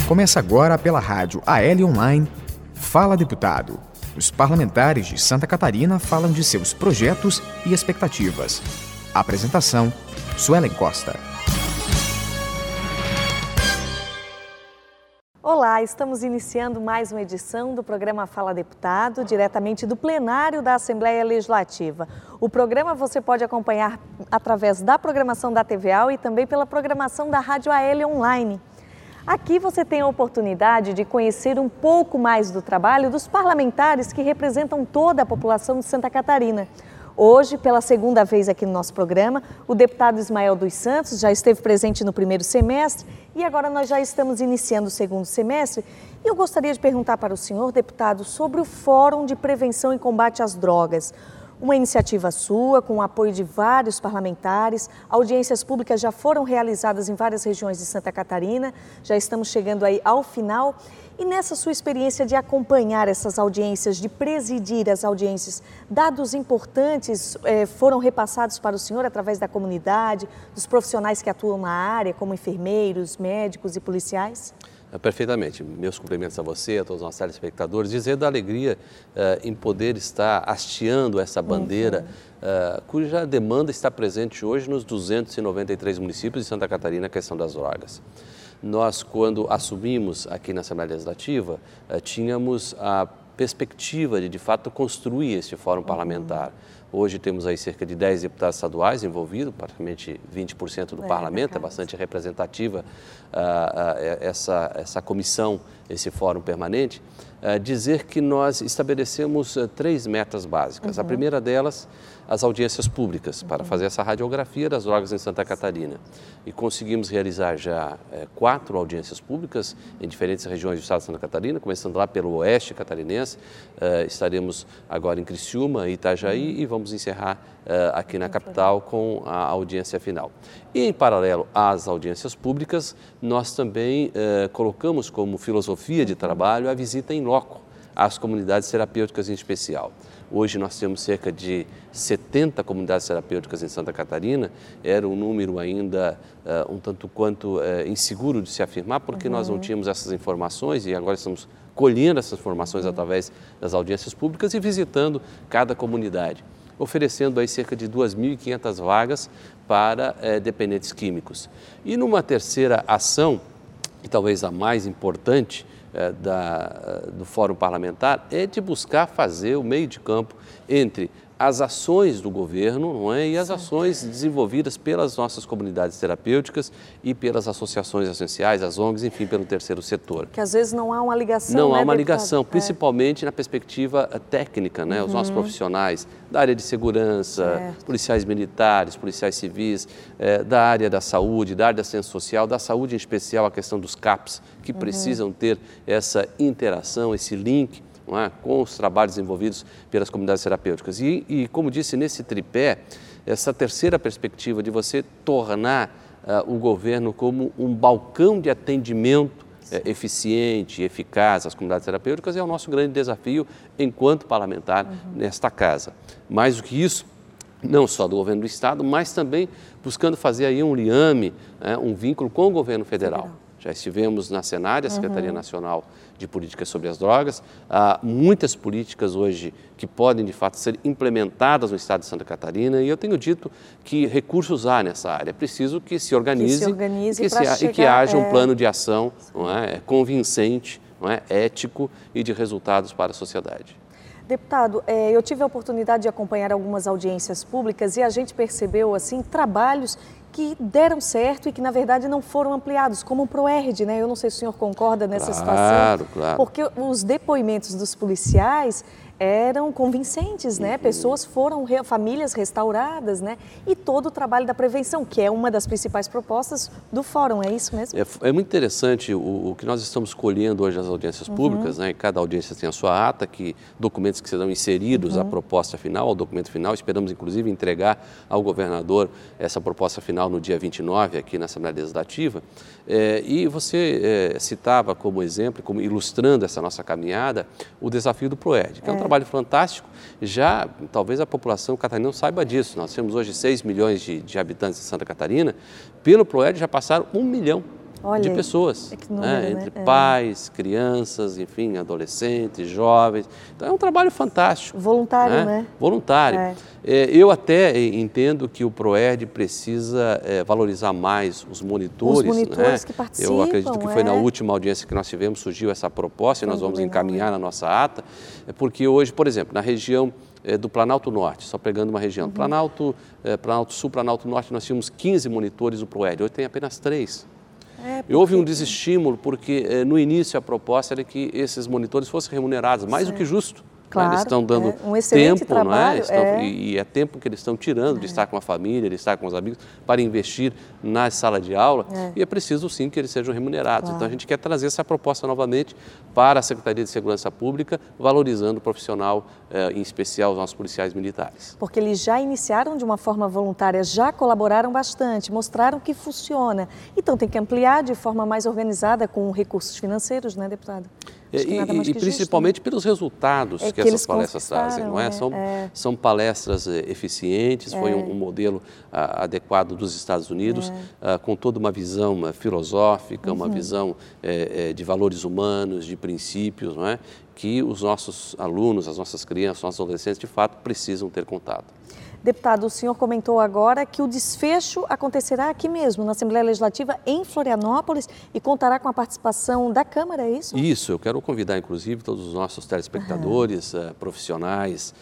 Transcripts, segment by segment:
Começa agora pela rádio AL Online, Fala Deputado. Os parlamentares de Santa Catarina falam de seus projetos e expectativas. Apresentação, Suelen Costa. Olá, estamos iniciando mais uma edição do programa Fala Deputado, diretamente do plenário da Assembleia Legislativa. O programa você pode acompanhar através da programação da TVAL e também pela programação da Rádio AL Online. Aqui você tem a oportunidade de conhecer um pouco mais do trabalho dos parlamentares que representam toda a população de Santa Catarina. Hoje, pela segunda vez aqui no nosso programa, o deputado Ismael dos Santos já esteve presente no primeiro semestre e agora nós já estamos iniciando o segundo semestre. E eu gostaria de perguntar para o senhor, deputado, sobre o Fórum de Prevenção e Combate às Drogas. Uma iniciativa sua, com o apoio de vários parlamentares, audiências públicas já foram realizadas em várias regiões de Santa Catarina, já estamos chegando aí ao final. E nessa sua experiência de acompanhar essas audiências, de presidir as audiências, dados importantes foram repassados para o senhor através da comunidade, dos profissionais que atuam na área, como enfermeiros, médicos e policiais? Perfeitamente. Meus cumprimentos a você, a todos os nossos telespectadores, dizer da alegria em poder estar hasteando essa bandeira, cuja demanda está presente hoje nos 293 municípios de Santa Catarina, a questão das drogas. Nós, quando assumimos aqui na Assembleia Legislativa, tínhamos a perspectiva de fato, construir esse fórum parlamentar. Hoje temos aí cerca de 10 deputados estaduais envolvidos, praticamente 20% do parlamento, é bastante representativa essa comissão, esse fórum permanente. Dizer que nós estabelecemos 3 metas básicas. A primeira delas, as audiências públicas, para fazer essa radiografia das drogas em Santa Catarina. E conseguimos realizar já 4 audiências públicas em diferentes regiões do estado de Santa Catarina, começando lá pelo oeste catarinense. Estaremos agora em Criciúma, Itajaí e vamos encerrar aqui na capital com a audiência final. E em paralelo às audiências públicas, nós também colocamos como filosofia de trabalho a visita em loco às comunidades terapêuticas em especial. Hoje nós temos cerca de 70 comunidades terapêuticas em Santa Catarina, era um número ainda um tanto quanto inseguro de se afirmar, porque nós não tínhamos essas informações e agora estamos colhendo essas informações através das audiências públicas e visitando cada comunidade, oferecendo aí cerca de 2.500 vagas para dependentes químicos. E numa terceira ação, e talvez a mais importante, do Fórum Parlamentar é de buscar fazer o meio de campo entre as ações do governo, não é? E as ações desenvolvidas pelas nossas comunidades terapêuticas e pelas associações essenciais, as ONGs, enfim, pelo terceiro setor. Que às vezes não há uma ligação, Não há uma deputado? ligação, principalmente na perspectiva técnica, né? Os nossos profissionais da área de segurança, policiais militares, policiais civis, da área da saúde, da área da assistência social, da saúde em especial, a questão dos CAPs, que precisam ter essa interação, esse link, não é, com os trabalhos desenvolvidos pelas comunidades terapêuticas. E como disse, nesse tripé, essa terceira perspectiva de você tornar o governo como um balcão de atendimento eficiente e eficaz às comunidades terapêuticas é o nosso grande desafio enquanto parlamentar nesta casa. Mais do que isso, não só do governo do Estado, mas também buscando fazer aí um liame, um vínculo com o governo federal. Já estivemos na Senar, a Secretaria Nacional de Políticas sobre as Drogas. Há muitas políticas hoje que podem, de fato, ser implementadas no estado de Santa Catarina e eu tenho dito que recursos há nessa área. É preciso que se organize, e que haja um plano de ação, não é, convincente, não é, ético e de resultados para a sociedade. Deputado, eu tive a oportunidade de acompanhar algumas audiências públicas e a gente percebeu, assim, trabalhos que deram certo e que, na verdade, não foram ampliados, como o PROERD, né? Eu não sei se o senhor concorda nessa situação. Claro. Porque os depoimentos dos policiais eram convincentes, né? Pessoas foram, famílias restauradas, né? E todo o trabalho da prevenção, que é uma das principais propostas do Fórum, é isso mesmo? É muito interessante o que nós estamos colhendo hoje nas audiências públicas, né? Cada audiência tem a sua ata, documentos que serão inseridos à proposta final, ao documento final. Esperamos, inclusive, entregar ao governador essa proposta final no dia 29, aqui na Assembleia Legislativa. E você citava como exemplo, como ilustrando essa nossa caminhada, o desafio do PROERD, que é um trabalho fantástico. Já, talvez a população catarinense não saiba disso. Nós temos hoje 6 milhões de habitantes em Santa Catarina. Pelo PROERD já passaram 1 milhão de pessoas, número, entre pais, crianças, enfim, adolescentes, jovens. Então é um trabalho fantástico. Voluntário, né? Voluntário. Eu até entendo que o PROERD precisa valorizar mais os monitores. Os monitores que participam. Eu acredito que foi na última audiência que nós tivemos, surgiu essa proposta e nós vamos encaminhar na nossa ata, porque hoje, por exemplo, na região do Planalto Norte, só pegando uma região, Planalto Sul, Planalto Norte, nós tínhamos 15 monitores do PROERD, hoje tem apenas 3. E houve um desestímulo, porque no início a proposta era que esses monitores fossem remunerados, mais do que justo. Claro, eles estão dando um excelente tempo, trabalho, e é tempo que eles estão tirando de estar com a família, de estar com os amigos, para investir na sala de aula, e é preciso sim que eles sejam remunerados. Então a gente quer trazer essa proposta novamente para a Secretaria de Segurança Pública, valorizando o profissional, em especial os nossos policiais militares. Porque eles já iniciaram de uma forma voluntária, já colaboraram bastante, mostraram que funciona. Então tem que ampliar de forma mais organizada com recursos financeiros, né, deputado? E principalmente pelos resultados que essas palestras trazem, não é? São palestras eficientes, foi um modelo adequado dos Estados Unidos, com toda uma visão filosófica, uma visão de valores humanos, de princípios, não é? Que os nossos alunos, as nossas crianças, os nossos adolescentes, de fato, precisam ter contato. Deputado, o senhor comentou agora que o desfecho acontecerá aqui mesmo, na Assembleia Legislativa, em Florianópolis, e contará com a participação da Câmara, é isso? Isso, eu quero convidar, inclusive, todos os nossos telespectadores, profissionais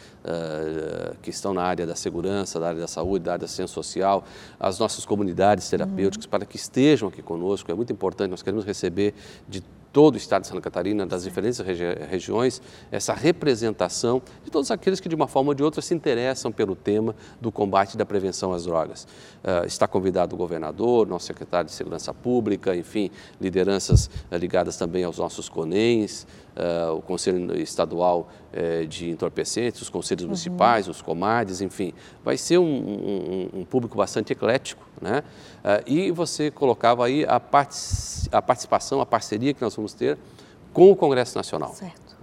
que estão na área da segurança, da área da saúde, da área da ciência social, as nossas comunidades terapêuticas, para que estejam aqui conosco. É muito importante, nós queremos receber de todo o estado de Santa Catarina, das diferentes regiões, essa representação de todos aqueles que, de uma forma ou de outra, se interessam pelo tema do combate e da prevenção às drogas. Está convidado o governador, nosso secretário de Segurança Pública, enfim, lideranças ligadas também aos nossos CONENs, o Conselho Estadual de Entorpecentes, os conselhos municipais, os COMADES, enfim. Vai ser um público bastante eclético, né? E você colocava aí a participação, a parceria que nós vamos ter com o Congresso Nacional. Certo.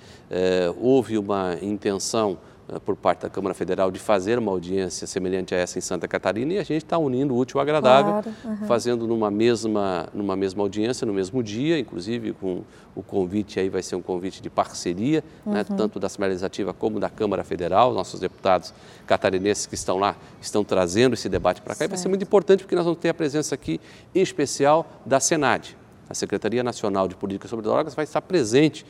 Houve uma intenção por parte da Câmara Federal de fazer uma audiência semelhante a essa em Santa Catarina, e a gente está unindo o útil ao agradável, fazendo numa mesma audiência, no mesmo dia, inclusive com o convite aí vai ser um convite de parceria, né, tanto da Assembleia Legislativa como da Câmara Federal. Nossos deputados catarinenses que estão lá estão trazendo esse debate para cá, e vai ser muito importante porque nós vamos ter a presença aqui, em especial, da SENAD. A Secretaria Nacional de Política sobre Drogas vai estar presente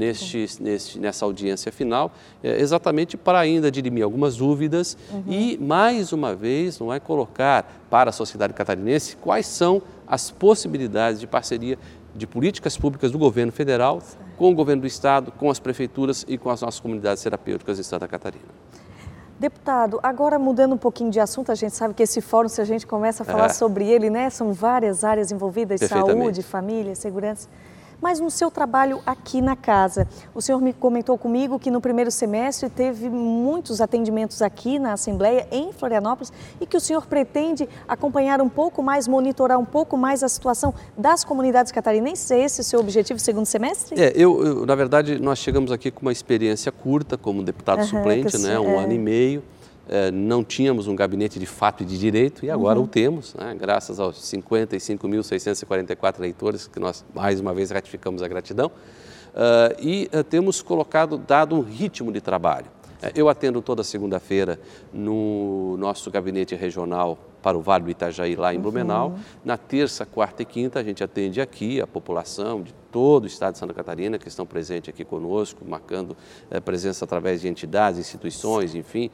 nessa audiência final, exatamente para ainda dirimir algumas dúvidas e, mais uma vez, não é, colocar para a sociedade catarinense quais são as possibilidades de parceria de políticas públicas do governo federal com o governo do estado, com as prefeituras e com as nossas comunidades terapêuticas em Santa Catarina. Deputado, agora mudando um pouquinho de assunto, a gente sabe que esse fórum, se a gente começa a falar sobre ele, né, são várias áreas envolvidas, saúde, família, segurança. Mas no seu trabalho aqui na casa, o senhor me comentou comigo que no primeiro semestre teve muitos atendimentos aqui na Assembleia, em Florianópolis, e que o senhor pretende acompanhar um pouco mais, monitorar um pouco mais a situação das comunidades catarinenses. É esse o seu objetivo segundo semestre? Na verdade, nós chegamos aqui com uma experiência curta como deputado suplente, né, um ano e meio. Não tínhamos um gabinete de fato e de direito, e agora o temos, né, graças aos 55.644 eleitores, que nós mais uma vez ratificamos a gratidão, temos dado um ritmo de trabalho. Eu atendo toda segunda-feira no nosso gabinete regional para o Vale do Itajaí, lá em Blumenau. Na terça, quarta e quinta, a gente atende aqui a população de todo o estado de Santa Catarina que estão presentes aqui conosco, marcando presença através de entidades, instituições, enfim,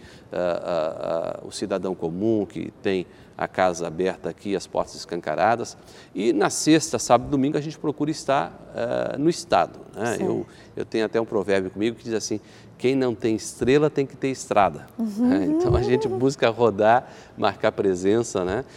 o cidadão comum que tem a casa aberta aqui, as portas escancaradas. E na sexta, sábado e domingo a gente procura estar no estado, né? Eu tenho até um provérbio comigo que diz assim: quem não tem estrela tem que ter estrada. Então a gente busca rodar, marcar presença, né,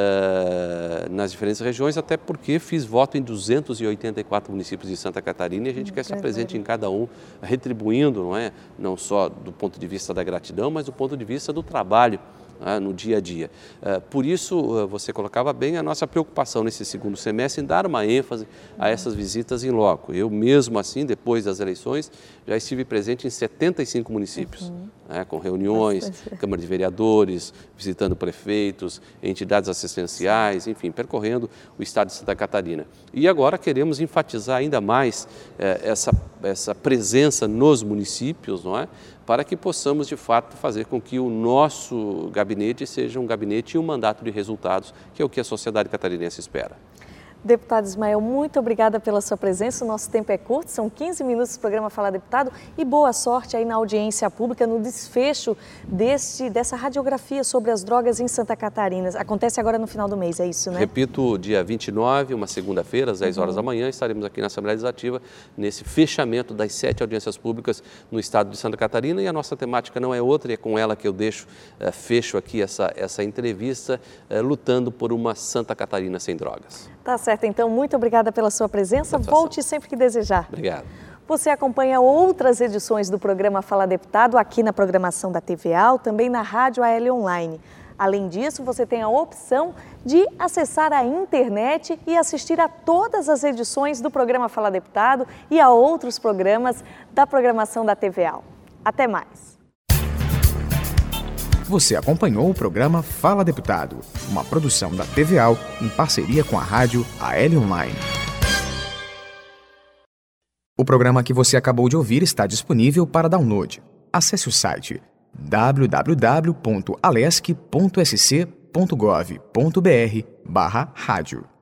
nas diferentes regiões, até porque fiz voto em 284 municípios de Santa Catarina e a gente quer estar presente em cada um, retribuindo, não só do ponto de vista da gratidão, mas do ponto de vista do trabalho no dia a dia. Por isso, você colocava bem a nossa preocupação nesse segundo semestre em dar uma ênfase a essas visitas em loco. Eu mesmo assim, depois das eleições, já estive presente em 75 municípios, com reuniões, Câmara de Vereadores, visitando prefeitos, entidades assistenciais, enfim, percorrendo o estado de Santa Catarina. E agora queremos enfatizar ainda mais essa presença nos municípios, não é? Para que possamos, de fato, fazer com que o nosso gabinete seja um gabinete e um mandato de resultados, que é o que a sociedade catarinense espera. Deputado Ismael, muito obrigada pela sua presença. O nosso tempo é curto, são 15 minutos do programa Fala Deputado, e boa sorte aí na audiência pública, no desfecho dessa radiografia sobre as drogas em Santa Catarina. Acontece agora no final do mês, é isso, né? Repito, dia 29, uma segunda-feira, às 10 horas da manhã, estaremos aqui na Assembleia Legislativa, nesse fechamento das 7 audiências públicas no estado de Santa Catarina, e a nossa temática não é outra, e é com ela que eu fecho aqui essa entrevista, lutando por uma Santa Catarina sem drogas. Tá certo, então, muito obrigada pela sua presença. Volte sempre que desejar. Obrigado. Você acompanha outras edições do programa Fala Deputado aqui na programação da TVA, também na Rádio AL Online. Além disso, você tem a opção de acessar a internet e assistir a todas as edições do programa Fala Deputado e a outros programas da programação da TVA. Até mais. Você acompanhou o programa Fala Deputado, uma produção da TVA em parceria com a rádio AL Online. O programa que você acabou de ouvir está disponível para download. Acesse o site www.alesc.sc.gov.br/rádio.